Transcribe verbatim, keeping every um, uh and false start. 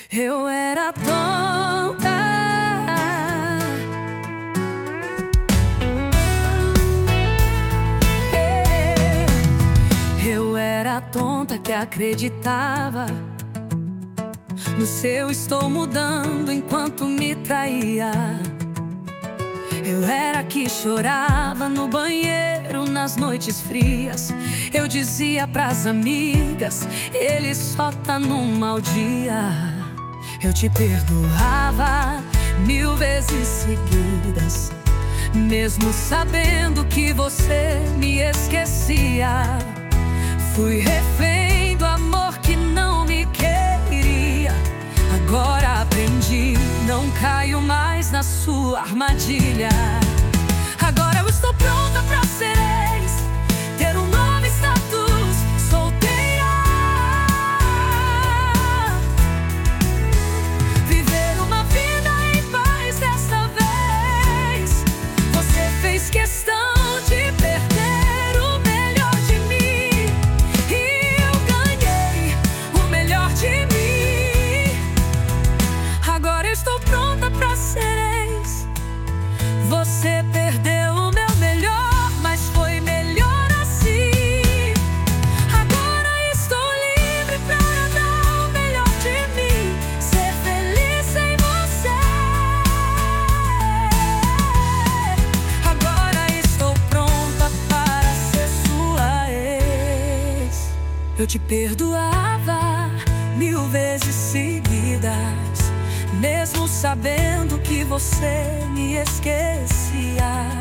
Eu era tonta. É, eu era tonta que acreditava no seu estou mudando enquanto me traía. Eu era que chorava no banheiro nas noites frias. Eu dizia pras amigas, ele só tá num mau dia. Eu te perdoava mil vezes seguidas, mesmo sabendo que você me esquecia. Fui refém do amor que não me queria. Agora aprendi, não caio mais na sua armadilha. Agora eu estou pronta pra ser ex, ter um novo status, solteira, viver uma vida em paz dessa vez. Você fez questão de perder o melhor de mim, e eu ganhei o melhor de mim. Agora eu estou pronta pra ser ex. Você perdeu o meu melhor, mas foi melhor assim. Agora estou livre pra dar o melhor de mim, ser feliz sem você. Agora estou pronta para ser sua ex. Eu te perdoava mil vezes seguidas, mesmo sabendo que você me esquecia.